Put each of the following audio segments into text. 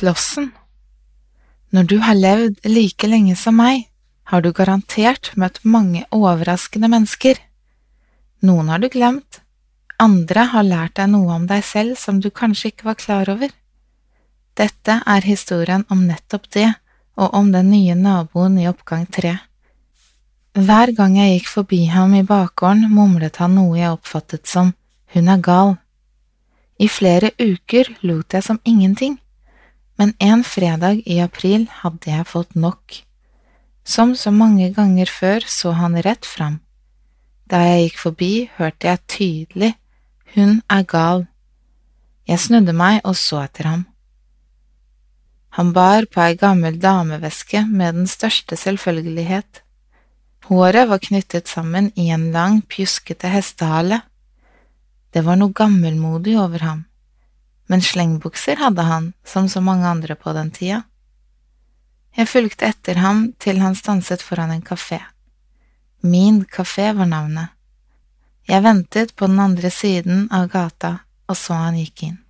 Klossen. Når du har levd like lenge som meg, har du garantert møtt mange overraskende mennesker. Noen har du glemt, andre har lært deg noe om deg selv som du kanskje ikke var klar over. Dette er historien om nettopp det, og om den nye naboen i oppgang 3. Hver gang jeg gikk forbi ham i bakgården, mumlet han noe jeg oppfattet som «hun er gal». I flere uker lot jeg som ingenting, men en fredag i april hadde jeg fått nok. Som så mange ganger før så han rett fram. Da jeg gikk forbi, hørte jeg tydelig «hun er gal». Jeg snudde meg og så etter ham. Han bar på ei gammel dameveske med den største selvfølgelighet. Håret var knyttet sammen i en lang, pjuskete hestehale. Det var noe gammelmodig over ham, men slengbukser hadde han, som så mange andre på den tida. Jeg fulgte etter ham til han stanset foran en kafé. Min kafé var navnet. Jeg ventet på den andre siden av gata og så han gikk inn.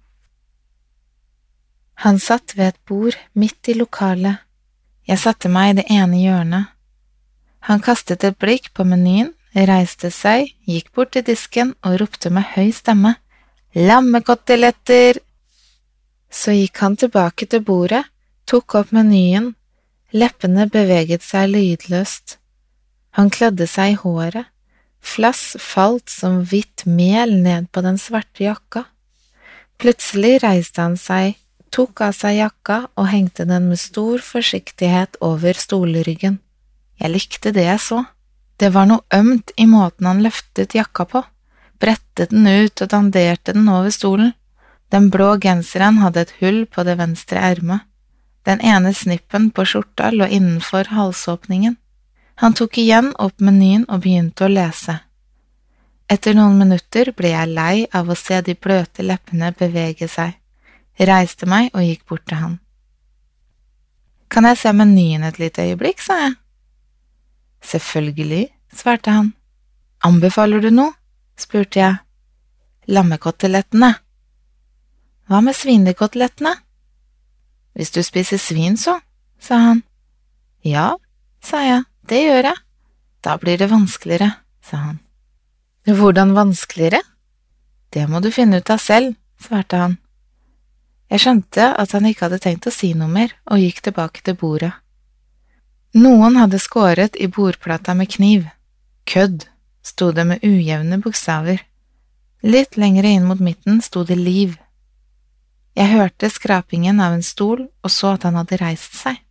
Han satt ved et bord midt i lokalet. Jeg satte meg i det ene hjørnet. Han kastet et blikk på menyen, reiste seg, gikk bort til disken og ropte med høy stemme, «Lammekoteletter!» Så gikk han tilbake til bordet, tok opp menyen, leppene beveget seg lydløst. Han klødde seg i håret, flass falt som hvitt mel ned på den svarte jakka. Plutselig reiste han seg, tok av seg jakka og hengte den med stor forsiktighet over stolryggen. Jeg likte det jeg så. Det var noe ømt i måten han løftet jakka på, brettet den ut og danderte den over stolen. Den blå genseren hadde et hull på det venstre ermet. Den ene snippen på skjorta lå innenfor halsåpningen. Han tok igjen opp menyen og begynte å lese. Etter noen minutter ble jeg lei av å se de bløte leppene bevege seg. Reiste meg og gikk bort til han. «Kan jeg se menyen et lite øyeblikk», sa jeg. «Selvfølgelig», svarte han. «Anbefaler du noe?» spurte jeg. «Lammekotelettene». «Hva med svinekotelettene?» «Hvis du spiser svin så», sa han. «Ja», sa jeg, «det gjør jeg». «Da blir det vanskeligere», sa han. «Hvordan vanskeligere?» «Det må du finne ut av selv», svarte han. Jeg skjønte at han ikke hadde tenkt å si noe mer, og gikk tilbake til bordet. Noen hadde skåret i bordplata med kniv. Kødd, sto det med ujevne bokstaver. Litt lengre inn mot midten sto det liv. Jeg hørte skrapingen av en stol og så at han hadde reist seg.